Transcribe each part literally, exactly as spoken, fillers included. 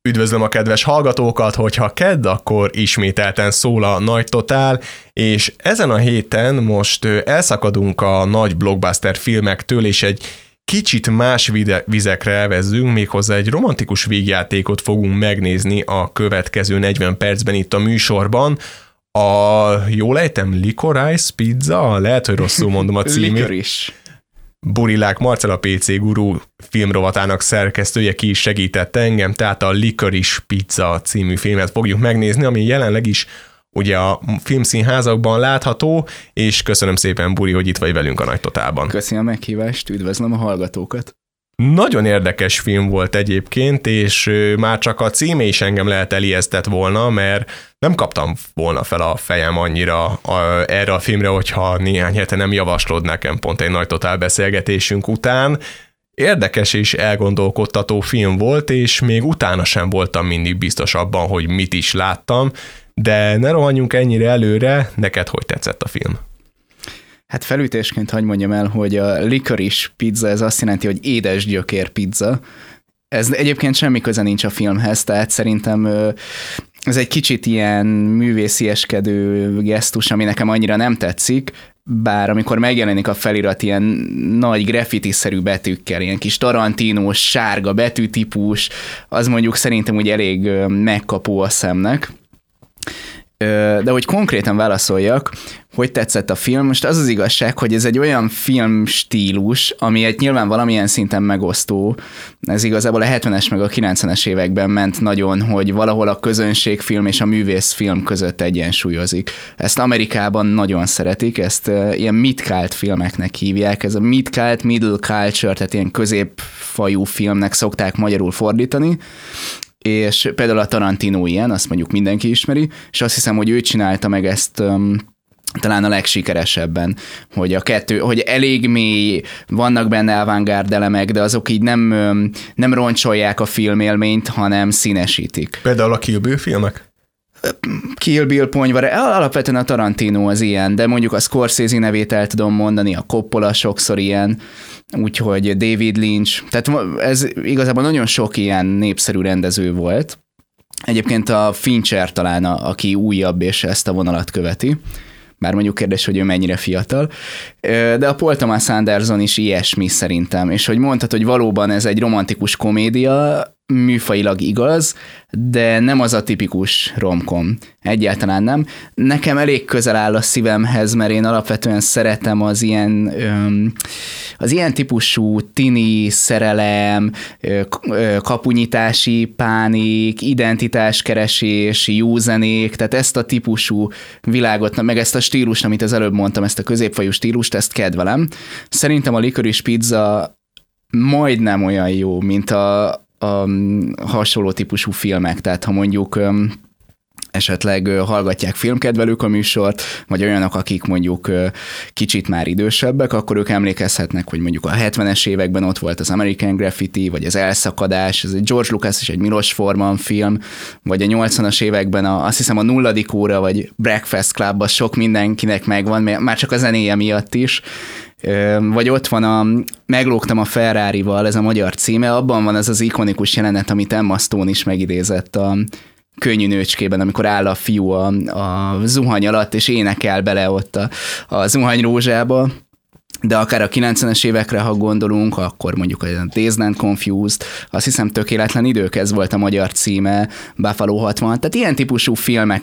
Üdvözlöm a kedves hallgatókat, hogyha kedd, akkor ismételten szól a Nagy Totál, és ezen a héten most elszakadunk a nagy blockbuster filmektől, és egy kicsit más vizekre elvezzünk, méghozzá egy romantikus vígjátékot fogunk megnézni a következő negyven percben itt a műsorban. A, jól ejtem, Licorice Pizza? Lehet, hogy rosszul mondom a címét. Licorice. Burilák Marcell, a pé cé Guru filmrovatának szerkesztője, ki is segített engem, tehát a Licorice Pizza című filmet fogjuk megnézni, ami jelenleg is ugye a filmszínházakban látható, és köszönöm szépen, Buri, hogy itt vagy velünk a Nagy Totálban. Köszönöm a meghívást, üdvözlöm a hallgatókat. Nagyon érdekes film volt egyébként, és már csak a címe is engem lehet elijesztett volna, mert nem kaptam volna fel a fejem annyira a, erre a filmre, hogyha néhány hete nem javaslod nekem pont egy Nagy Totál beszélgetésünk után. Érdekes és elgondolkodtató film volt, és még utána sem voltam mindig biztos abban, hogy mit is láttam, de ne rohanjunk ennyire előre, neked hogy tetszett a film? Hát felütésként hadd mondjam el, hogy a Licorice Pizza, ez azt jelenti, hogy édes gyökér pizza. Ez egyébként semmi köze nincs a filmhez, tehát szerintem ez egy kicsit ilyen művészieskedő gesztus, ami nekem annyira nem tetszik, bár amikor megjelenik a felirat ilyen nagy graffiti-szerű betűkkel, ilyen kis Tarantinos, sárga betűtípus, az mondjuk szerintem úgy elég megkapó a szemnek. De hogy konkrétan válaszoljak, hogy tetszett a film, most az az igazság, hogy ez egy olyan filmstílus, ami egy nyilván valamilyen szinten megosztó. Ez igazából a hetvenes meg a kilencvenes években ment nagyon, hogy valahol a közönségfilm és a művészfilm között egyensúlyozik. Ezt Amerikában nagyon szeretik, ezt ilyen mid-cult filmeknek hívják, ez a mid-cult, middle culture, tehát ilyen középfajú filmnek szokták magyarul fordítani, és például a Tarantino ilyen, azt mondjuk mindenki ismeri, és azt hiszem, hogy ő csinálta meg ezt um, talán a legsikeresebben, hogy a kettő, hogy elég mély, vannak benne avantgárd elemek, de azok így nem, um, nem roncsolják a filmélményt, hanem színesítik. Például a Kill Bill filmek? Kill Bill, Ponyva, alapvetően a Tarantino az ilyen, de mondjuk a Scorsese nevét el tudom mondani, a Coppola sokszor ilyen, úgyhogy David Lynch, tehát ez igazából nagyon sok ilyen népszerű rendező volt. Egyébként a Fincher talán, a, aki újabb és ezt a vonalat követi, bár mondjuk kérdés, hogy ő mennyire fiatal, de a Paul Thomas Anderson is ilyesmi szerintem, és hogy mondtad, hogy valóban ez egy romantikus komédia, műfajilag igaz, de nem az a tipikus romcom. Egyáltalán nem. Nekem elég közel áll a szívemhez, mert én alapvetően szeretem az ilyen, az ilyen típusú tini szerelem, kapunyitási pánik, identitáskeresés, jó zenék, tehát ezt a típusú világot, meg ezt a stílust, amit az előbb mondtam, ezt a középfajú stílust, ezt kedvelem. Szerintem a Licorice Pizza majdnem olyan jó, mint a a hasonló típusú filmek, tehát ha mondjuk um, esetleg uh, hallgatják filmkedvelők a műsort, vagy olyanok, akik mondjuk uh, kicsit már idősebbek, akkor ők emlékezhetnek, hogy mondjuk a hetvenes években ott volt az American Graffiti, vagy az Elszakadás, ez egy George Lucas és egy Milos Forman film, vagy a nyolcvanas években a, azt hiszem a Nulladik óra, vagy Breakfast Club, az sok mindenkinek megvan, már csak a zenéje miatt is. Vagy ott van a Meglógtam a Ferrarival, ez a magyar címe, abban van ez az ikonikus jelenet, amit Emma Stone is megidézett a Könnyű nőcskében, amikor áll a fiú a, a zuhany alatt, és énekel bele ott a, a zuhany rózsába. De akár a kilencvenes évekre, ha gondolunk, akkor mondjuk a Dazed and Confused, azt hiszem Tökéletlen idők, ez volt a magyar címe, Buffalo hatvan, tehát ilyen típusú filmek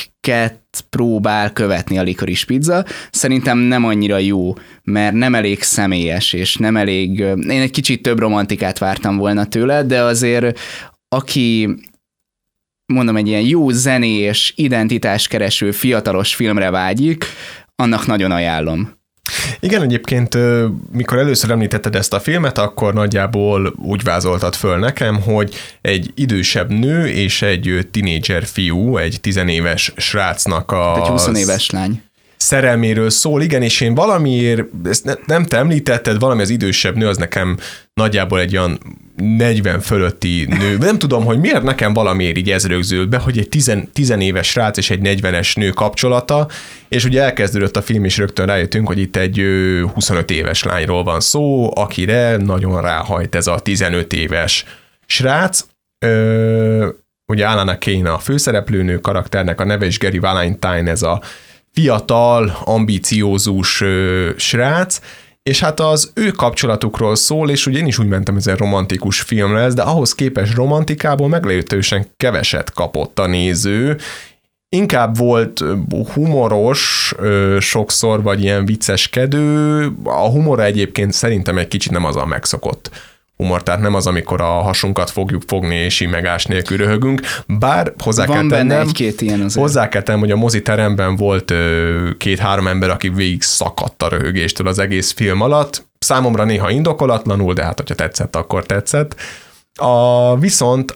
próbál követni a Licorice Pizza. Szerintem nem annyira jó, mert nem elég személyes, és nem elég... Én egy kicsit több romantikát vártam volna tőle, de azért aki, mondom, egy ilyen jó zenés, identitáskereső, fiatalos filmre vágyik, annak nagyon ajánlom. Igen, egyébként mikor először említetted ezt a filmet, akkor nagyjából úgy vázoltad föl nekem, hogy egy idősebb nő és egy tinédzser fiú, egy tizenéves srácnak a... Egy húsz lány. Szerelméről szól, igen, és én valamiért, ezt ne, nem te említetted, valami az idősebb nő, az nekem nagyjából egy olyan negyven fölötti nő. Nem tudom, hogy miért nekem valamiért így ez rögzült be, hogy egy tizenéves srác és egy negyvenes nő kapcsolata, és ugye elkezdődött a film, és rögtön rájöttünk, hogy itt egy huszonöt éves lányról van szó, akire nagyon ráhajt ez a tizenöt éves srác. Ö, ugye Alana Kane a főszereplőnő karakternek, a neve is Gary Valentine, ez a fiatal, ambiciózus ö, srác, és hát az ő kapcsolatukról szól, és ugye én is úgy mentem, ez egy romantikus film lesz, de ahhoz képest romantikából meglehetősen keveset kapott a néző. Inkább volt humoros sokszor, vagy ilyen vicceskedő. A humora egyébként szerintem egy kicsit nem az a megszokott humor, tehát nem az, amikor a hasunkat fogjuk fogni, és imegás nélkül röhögünk, bár hozzá Van kell benne tennem, egy-két ilyen azért. Hozzá kell tennem, hogy a moziteremben volt két-három ember, aki végig szakadt a röhögéstől az egész film alatt. Számomra néha indokolatlanul, de hát, hogyha tetszett, akkor tetszett. A, viszont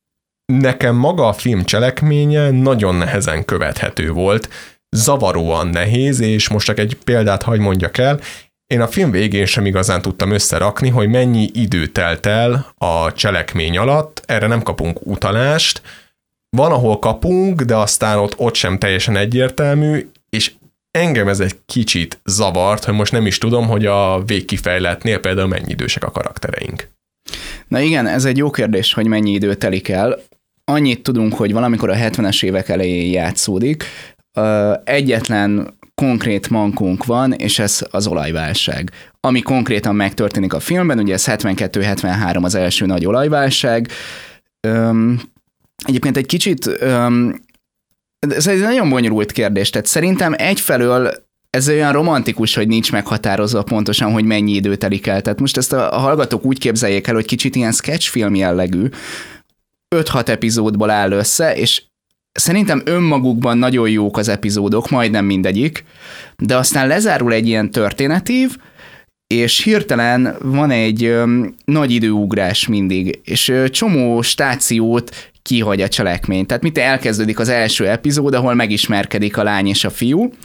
nekem maga a film cselekménye nagyon nehezen követhető volt, zavaróan nehéz, és most csak egy példát hagy mondjak el. Én a film végén sem igazán tudtam összerakni, hogy mennyi idő telt el a cselekmény alatt, erre nem kapunk utalást, van, ahol kapunk, de aztán ott, ott sem teljesen egyértelmű, és engem ez egy kicsit zavart, hogy most nem is tudom, hogy a végkifejletnél például mennyi idősek a karaktereink. Na igen, ez egy jó kérdés, hogy mennyi idő telik el. Annyit tudunk, hogy valamikor a hetvenes évek elején játszódik. Egyetlen konkrét mankónk van, és ez az olajválság. Ami konkrétan megtörténik a filmben, ugye ez hetvenkettő hetvenhárom az első nagy olajválság. Öm, egyébként egy kicsit, öm, ez egy nagyon bonyolult kérdés, tehát szerintem egyfelől ez olyan romantikus, hogy nincs meghatározva pontosan, hogy mennyi idő telik el. Tehát most ezt a hallgatók úgy képzeljék el, hogy kicsit ilyen sketchfilm jellegű, öt-hat epizódból áll össze, és szerintem önmagukban nagyon jók az epizódok, majdnem mindegyik, de aztán lezárul egy ilyen történetív, és hirtelen van egy öm, nagy időugrás mindig, és ö, csomó stációt kihagy a cselekmény. Tehát mit elkezdődik az első epizód, ahol megismerkedik a lány és a fiú,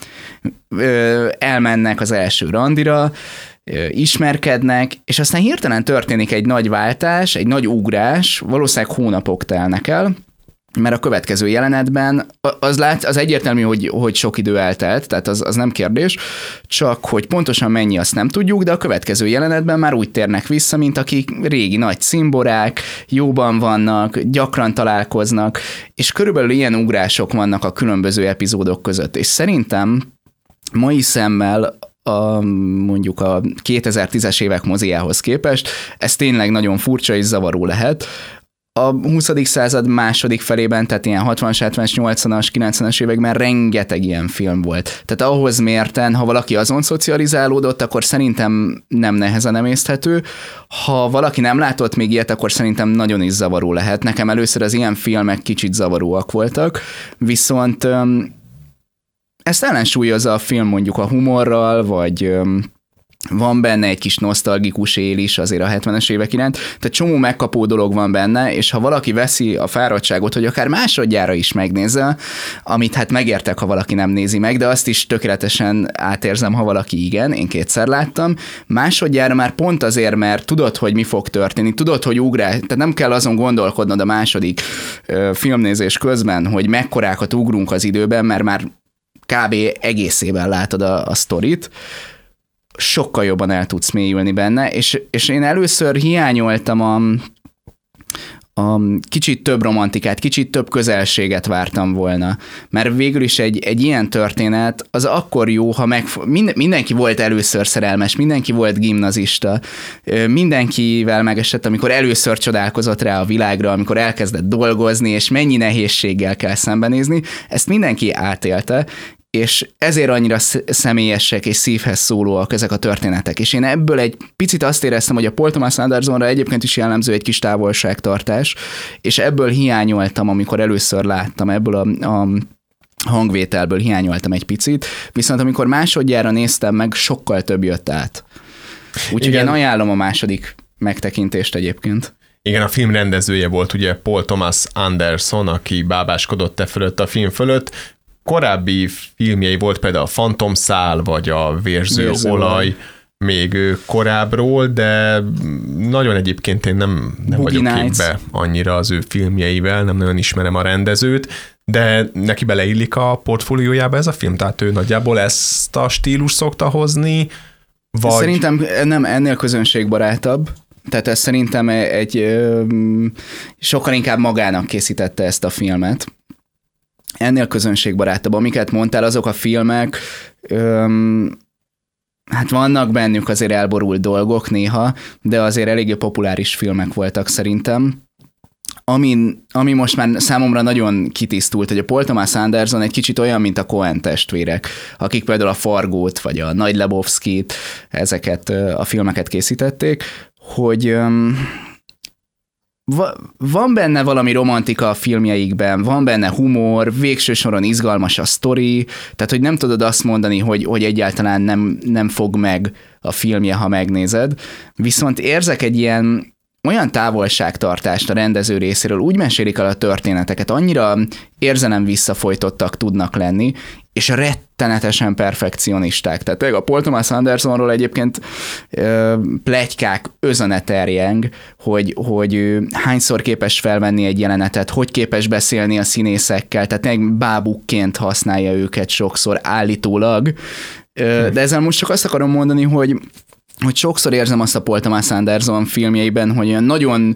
ö, elmennek az első randira, ö, ismerkednek, és aztán hirtelen történik egy nagy váltás, egy nagy ugrás, valószínűleg hónapok telnek el, mert a következő jelenetben az, lát, az egyértelmű, hogy, hogy sok idő eltelt, tehát az, az nem kérdés, csak hogy pontosan mennyi, azt nem tudjuk, de a következő jelenetben már úgy térnek vissza, mint akik régi nagy cimborák, jóban vannak, gyakran találkoznak, és körülbelül ilyen ugrások vannak a különböző epizódok között, és szerintem mai szemmel a, mondjuk a kétezer-tízes évek moziához képest ez tényleg nagyon furcsa és zavaró lehet. A huszadik század második felében, tehát ilyen hatvanas, hetvenes, nyolcvanas, kilencvenes években rengeteg ilyen film volt. Tehát ahhoz mérten, ha valaki azon szocializálódott, akkor szerintem nem nehezen emészthető. Ha valaki nem látott még ilyet, akkor szerintem nagyon is zavaró lehet. Nekem először az ilyen filmek kicsit zavaróak voltak, viszont ezt ellensúlyozza a film mondjuk a humorral, vagy van benne egy kis nosztalgikus él is azért a hetvenes évek iránt, tehát csomó megkapó dolog van benne, és ha valaki veszi a fáradtságot, hogy akár másodjára is megnézze, amit hát megértek, ha valaki nem nézi meg, de azt is tökéletesen átérzem, ha valaki igen, én kétszer láttam. Másodjára már pont azért, mert tudod, hogy mi fog történni, tudod, hogy ugrál, tehát nem kell azon gondolkodnod a második ö, filmnézés közben, hogy mekkorákat ugrunk az időben, mert már kb. Egészében látod a, a sztorit, sokkal jobban el tudsz mélyülni benne, és, és én először hiányoltam a, a kicsit több romantikát, kicsit több közelséget vártam volna, mert végül is egy, egy ilyen történet az akkor jó, ha meg, mind, mindenki volt először szerelmes, mindenki volt gimnazista, mindenkivel megesett, amikor először csodálkozott rá a világra, amikor elkezdett dolgozni, és mennyi nehézséggel kell szembenézni, ezt mindenki átélte, és ezért annyira személyesek és szívhez szólóak ezek a történetek. És én ebből egy picit azt éreztem, hogy a Paul Thomas Andersonra egyébként is jellemző egy kis távolságtartás, és ebből hiányoltam, amikor először láttam, ebből a, a hangvételből hiányoltam egy picit, viszont amikor másodjára néztem meg, sokkal több jött át. Úgyhogy én ajánlom a második megtekintést egyébként. Igen, a film rendezője volt ugye Paul Thomas Anderson, aki bábáskodott e fölött a film fölött. Korábbi filmjei volt például a Fantomszál, vagy a Vérző, Vérző olaj, még korábbról, de nagyon egyébként én nem, nem vagyok képbe annyira az ő filmjeivel, nem nagyon ismerem a rendezőt, de neki beleillik a portfóliójába ez a film, tehát ő nagyjából ezt a stílus szokta hozni, vagy... Szerintem nem ennél közönségbarátabb, Tehát ez szerintem egy ö, sokkal inkább magának készítette ezt a filmet. Ennél közönségbarátabb, amiket mondtál, azok a filmek, ö, hát vannak bennük azért elborult dolgok néha, de azért eléggé populáris filmek voltak szerintem. Ami, ami most már számomra nagyon kitisztult, hogy a Paul Thomas Anderson egy kicsit olyan, mint a Coen testvérek, akik például a Fargót vagy a Nagy Lebowskit, ezeket a filmeket készítették, hogy van benne valami romantika a filmjeikben, van benne humor, végső soron izgalmas a sztori, tehát hogy nem tudod azt mondani, hogy, hogy egyáltalán nem, nem fog meg a filmje, ha megnézed, viszont érzek egy ilyen olyan távolságtartást a rendező részéről, úgy mesélik el a történeteket, annyira érzelem visszafolytottak tudnak lenni, és rettenetesen perfekcionisták. Tehát a Paul Thomas Andersonról egyébként ö, pletykák özöne terjeng, hogy, hogy ő hányszor képes felvenni egy jelenetet, hogy képes beszélni a színészekkel, tehát tényleg bábukként használja őket sokszor állítólag. Ö, de ezzel most csak azt akarom mondani, hogy hogy sokszor érzem azt a Paul Thomas Anderson filmjeiben, hogy olyan nagyon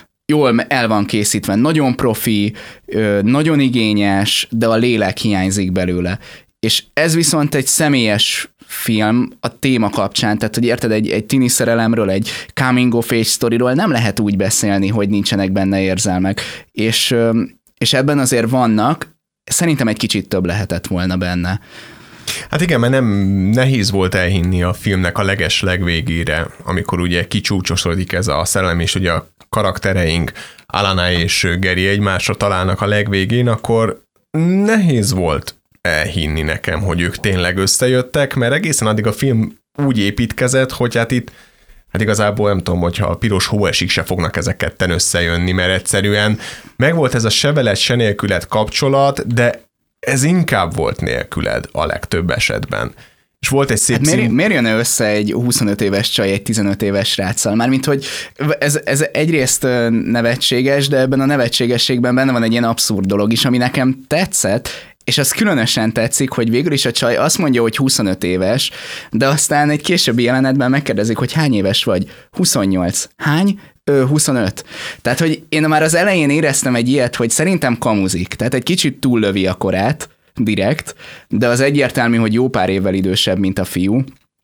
jól el van készítve, nagyon profi, nagyon igényes, de a lélek hiányzik belőle. És ez viszont egy személyes film a téma kapcsán, tehát hogy érted, egy, egy tini szerelemről, egy coming of age sztoriról nem lehet úgy beszélni, hogy nincsenek benne érzelmek. És, és ebben azért vannak, szerintem egy kicsit több lehetett volna benne. Hát igen, mert nem nehéz volt elhinni a filmnek a leges legvégére, amikor ugye kicsúcsosodik ez a szerelem, és ugye a karaktereink, Alana és Gary egymásra találnak a legvégén, akkor nehéz volt elhinni nekem, hogy ők tényleg összejöttek, mert egészen addig a film úgy építkezett, hogy hát itt hát igazából nem tudom, hogyha a piros hó esik, se fognak ezek ketten összejönni, mert egyszerűen megvolt ez a se veled, se nélküled kapcsolat, de ez inkább volt nélküled a legtöbb esetben. És volt egy szép hát miért, szín... miért jön össze egy huszonöt éves csaj egy tizenöt éves sráccal? Mármint, hogy ez, ez egyrészt nevetséges, de ebben a nevetségességben benne van egy ilyen abszurd dolog is, ami nekem tetszett, és az különösen tetszik, hogy végül is a csaj azt mondja, hogy huszonöt éves, de aztán egy későbbi jelenetben megkérdezik, hogy hány éves vagy? huszonnyolc. Hány? Ö, huszonöt. Tehát, hogy én már az elején éreztem egy ilyet, hogy szerintem kamuzik. Tehát egy kicsit túllövi a korát, direkt, de az egyértelmű, hogy jó pár évvel idősebb, mint a fiú.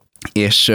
És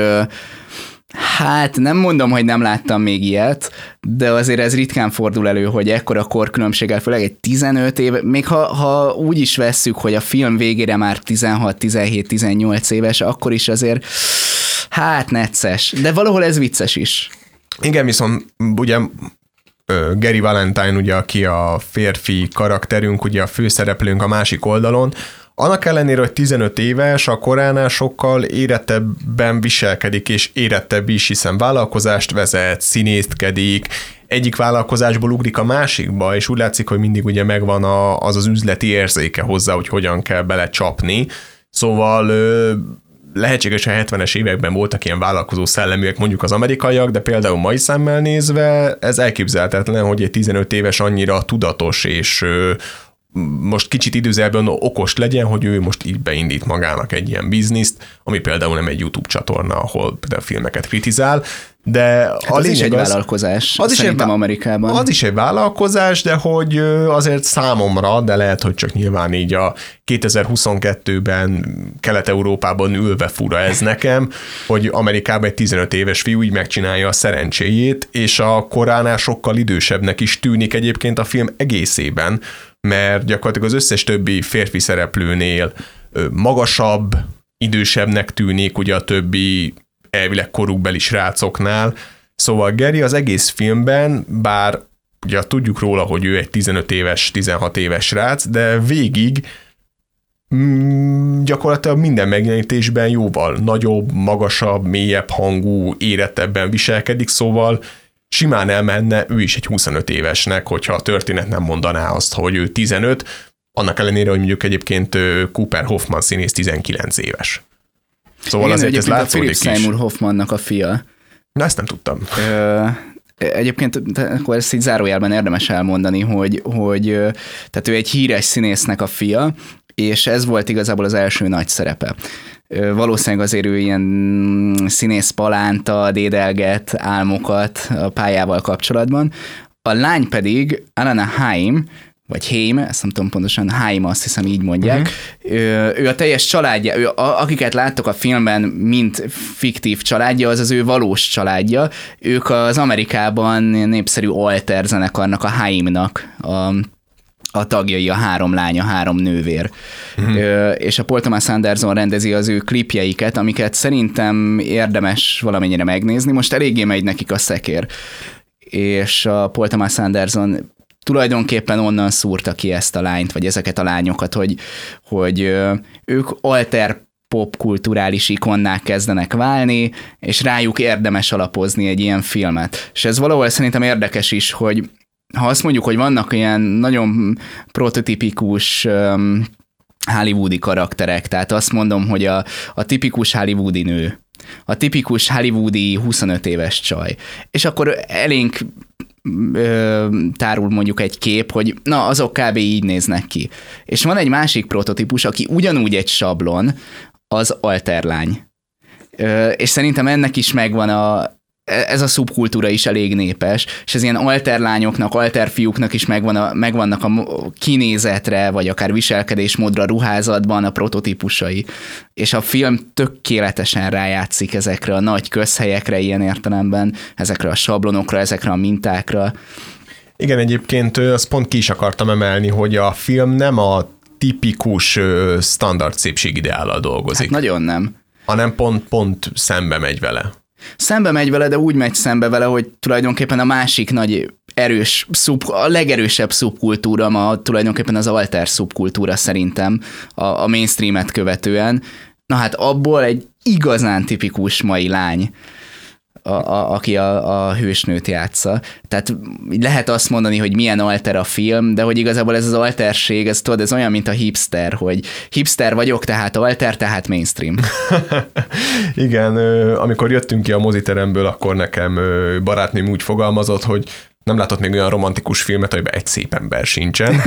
hát nem mondom, hogy nem láttam még ilyet, de azért ez ritkán fordul elő, hogy ekkora korkülönbséggel, főleg egy tizenöt év, még ha, ha úgy is vesszük, hogy a film végére már tizenhat, tizenhét, tizennyolc éves, akkor is azért hát necces, de valahol ez vicces is. Igen, viszont ugye Gary Valentine, ugye, aki a férfi karakterünk, ugye a főszereplőnk a másik oldalon, annak ellenére, hogy tizenöt éves, a koránál sokkal érettebben viselkedik, és érettebb is, hiszen vállalkozást vezet, színészkedik, egyik vállalkozásból ugrik a másikba, és úgy látszik, hogy mindig ugye megvan a, az az üzleti érzéke hozzá, hogy hogyan kell belecsapni. Szóval lehetséges, hogy a hetvenes években voltak ilyen vállalkozó szelleműek, mondjuk az amerikaiak, de például mai szemmel nézve ez elképzelhetetlen, hogy egy tizenöt éves annyira tudatos és most kicsit időzelben okos legyen, hogy ő most így beindít magának egy ilyen bizniszt, ami például nem egy YouTube csatorna, ahol például filmeket kritizál, de hát a az is egy az, vállalkozás, az is egy, Amerikában. Az is egy vállalkozás, de hogy azért számomra, de lehet, hogy csak nyilván így a kétezer-huszonkettőben Kelet-Európában ülve fura ez nekem, hogy Amerikában egy tizenöt éves fiú így megcsinálja a szerencséjét, és a koránál sokkal idősebbnek is tűnik egyébként a film egészében, mert gyakorlatilag az összes többi férfi szereplőnél magasabb, idősebbnek tűnik, ugye a többi elvileg korukbeli srácoknál. Szóval Gary az egész filmben, bár ugye tudjuk róla, hogy ő egy tizenöt éves, tizenhat éves srác, de végig mm, gyakorlatilag minden megjelenítésben jóval nagyobb, magasabb, mélyebb hangú, érettebben viselkedik, szóval simán elmenne ő is egy huszonöt évesnek, hogyha a történet nem mondaná azt, hogy ő tizenöt, annak ellenére, hogy mondjuk egyébként Cooper Hoffman színész tizenkilenc éves. Szóval igen, azért ez látszódik is. Philip Seymour Hoffmannak a fia. Na, ezt nem tudtam. Ö, egyébként akkor ezt így zárójelben érdemes elmondani, hogy, hogy tehát ő egy híres színésznek a fia, és ez volt igazából az első nagy szerepe. Valószínűleg azért ő ilyen színész palánta, dédelget álmokat a pályával kapcsolatban. A lány pedig Alana Haim, vagy Haim, ezt nem tudom pontosan, Haim, azt hiszem így mondják. Uh-huh. Ő, ő a teljes családja, ő, a, akiket láttok a filmben, mint fiktív családja, az az ő valós családja. Ők az Amerikában népszerű alter zenekarnak, a Haimnak a, a tagjai, a három lánya, három nővér. Uh-huh. Ö, és a Paul Thomas Anderson rendezi az ő klipjeiket, amiket szerintem érdemes valamennyire megnézni. Most eléggé megy nekik a szekér. És a Paul Thomas Anderson tulajdonképpen onnan szúrta ki ezt a lányt, vagy ezeket a lányokat, hogy, hogy ők alter popkulturális ikonnák kezdenek válni, és rájuk érdemes alapozni egy ilyen filmet. És ez valahol szerintem érdekes is, hogy ha azt mondjuk, hogy vannak ilyen nagyon prototipikus um, hollywoodi karakterek, tehát azt mondom, hogy a, a tipikus hollywoodi nő, a tipikus hollywoodi huszonöt éves csaj, és akkor elénk ö, tárul mondjuk egy kép, hogy na, azok kb. Így néznek ki. És van egy másik prototípus, aki ugyanúgy egy sablon, az alterlány. Ö, és szerintem ennek is megvan a ez a szubkultúra is elég népes, és ez ilyen alterlányoknak, alterfiúknak is megvan a, megvannak a kinézetre, vagy akár viselkedésmódra, ruházatban a prototípusai. És a film tökéletesen rájátszik ezekre a nagy közhelyekre ilyen értelemben, ezekre a sablonokra, ezekre a mintákra. Igen, egyébként azt pont ki is akartam emelni, hogy a film nem a tipikus standard szépségideállal dolgozik. Hát nagyon nem. Hanem pont, pont szembe megy vele. Szembe megy vele, de úgy megy szembe vele, hogy tulajdonképpen a másik nagy erős, szub, a legerősebb szubkultúra ma tulajdonképpen az alter szubkultúra szerintem a, a mainstreamet követően. Na hát abból egy igazán tipikus mai lány, a, a, aki a, a hősnőt játsza. Tehát lehet azt mondani, hogy milyen alter a film, de hogy igazából ez az alterség, ez tudod, ez olyan, mint a hipster, hogy hipster vagyok, tehát alter, tehát mainstream. Igen, amikor jöttünk ki a moziteremből, akkor nekem barátnőm úgy fogalmazott, hogy nem látott még olyan romantikus filmet, amiben egy szép ember sincsen.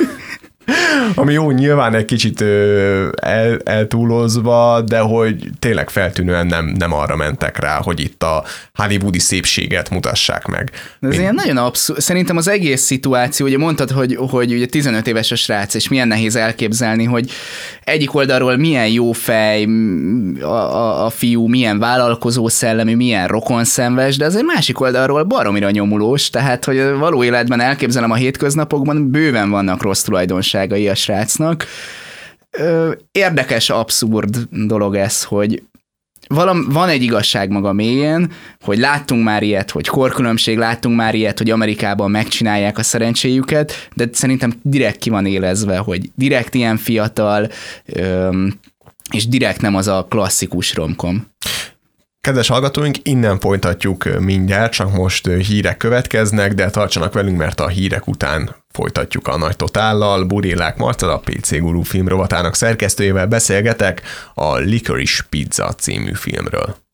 Ami jó, nyilván egy kicsit el, eltúlozva, de hogy tényleg feltűnően nem, nem arra mentek rá, hogy itt a hollywoodi szépséget mutassák meg. De ez Én... ilyen nagyon abszurd. Szerintem az egész szituáció, ugye mondtad, hogy, hogy ugye tizenöt éves a srác, és milyen nehéz elképzelni, hogy egyik oldalról milyen jó fej a, a, a fiú, milyen vállalkozó szellemű, milyen rokonszenves, de azért másik oldalról baromira nyomulós, tehát hogy való életben elképzelem a hétköznapokban bőven vannak rossz tulajdonságai a srácnak. Érdekes, abszurd dolog ez, hogy valam, van egy igazság maga mélyén, hogy láttunk már ilyet, hogy korkülönbség, láttunk már ilyet, hogy Amerikában megcsinálják a szerencséjüket, de szerintem direkt ki van élezve, hogy direkt ilyen fiatal, és direkt nem az a klasszikus romkom. Kedves hallgatóink, innen folytatjuk mindjárt, csak most hírek következnek, de tartsanak velünk, mert a hírek után folytatjuk a Nagy Totállal. Burillák Marcel, a pé cé Guru film rovatának szerkesztőjével beszélgetek a Licorice Pizza című filmről.